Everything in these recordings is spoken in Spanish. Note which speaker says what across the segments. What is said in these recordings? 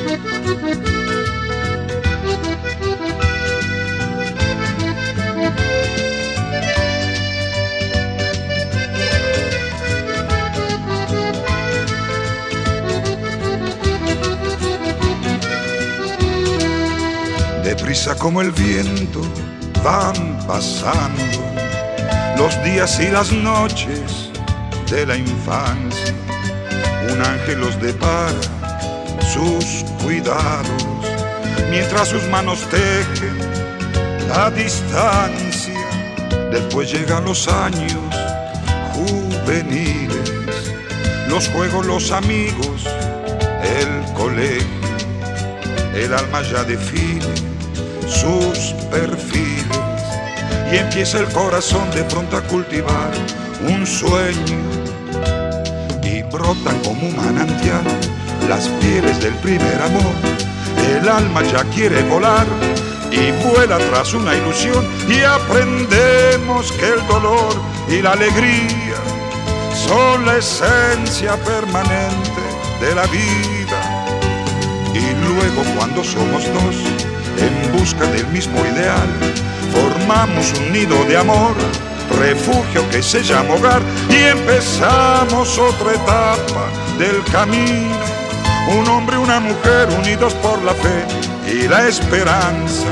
Speaker 1: Deprisa como el viento van pasando los días y las noches de la infancia. Un ángel los depara sus cuidados, mientras sus manos tejen la distancia. Después llegan los años juveniles, los juegos, los amigos, el colegio. El alma ya define sus perfiles y empieza el corazón de pronto a cultivar un sueño, y brotan como un manantial las pieles del primer amor. El alma ya quiere volar y vuela tras una ilusión, y aprendemos que el dolor y la alegría son la esencia permanente de la vida. Y luego, cuando somos dos en busca del mismo ideal, formamos un nido de amor, refugio que se llama hogar, y empezamos otra etapa del camino. Un hombre y una mujer unidos por la fe y la esperanza.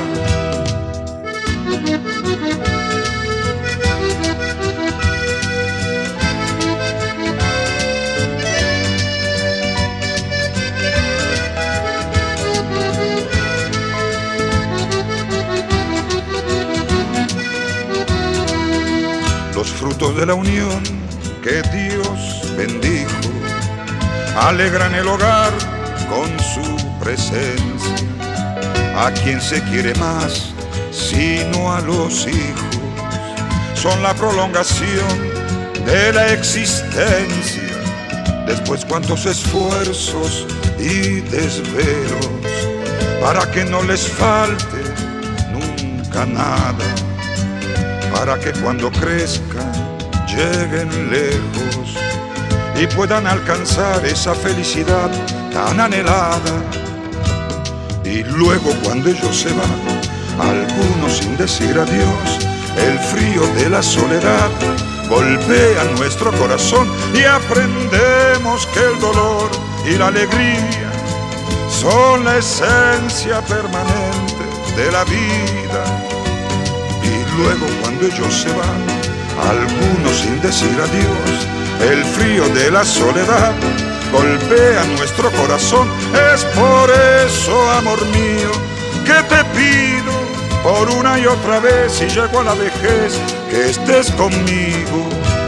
Speaker 1: Los frutos de la unión que Dios bendijo alegran el hogar con su presencia. ¿A quién se quiere más sino a los hijos? Son la prolongación de la existencia. Después, cuántos esfuerzos y desvelos para que no les falte nunca nada, para que cuando crezcan lleguen lejos y puedan alcanzar esa felicidad tan anhelada. Y luego, cuando ellos se van, algunos sin decir adiós, el frío de la soledad golpea nuestro corazón, y aprendemos que el dolor y la alegría son la esencia permanente de la vida. Y luego, cuando ellos se van, algunos sin decir adiós, el frío de la soledad golpea nuestro corazón. Es por eso, amor mío, que te pido por una y otra vez, si llego a la vejez, que estés conmigo.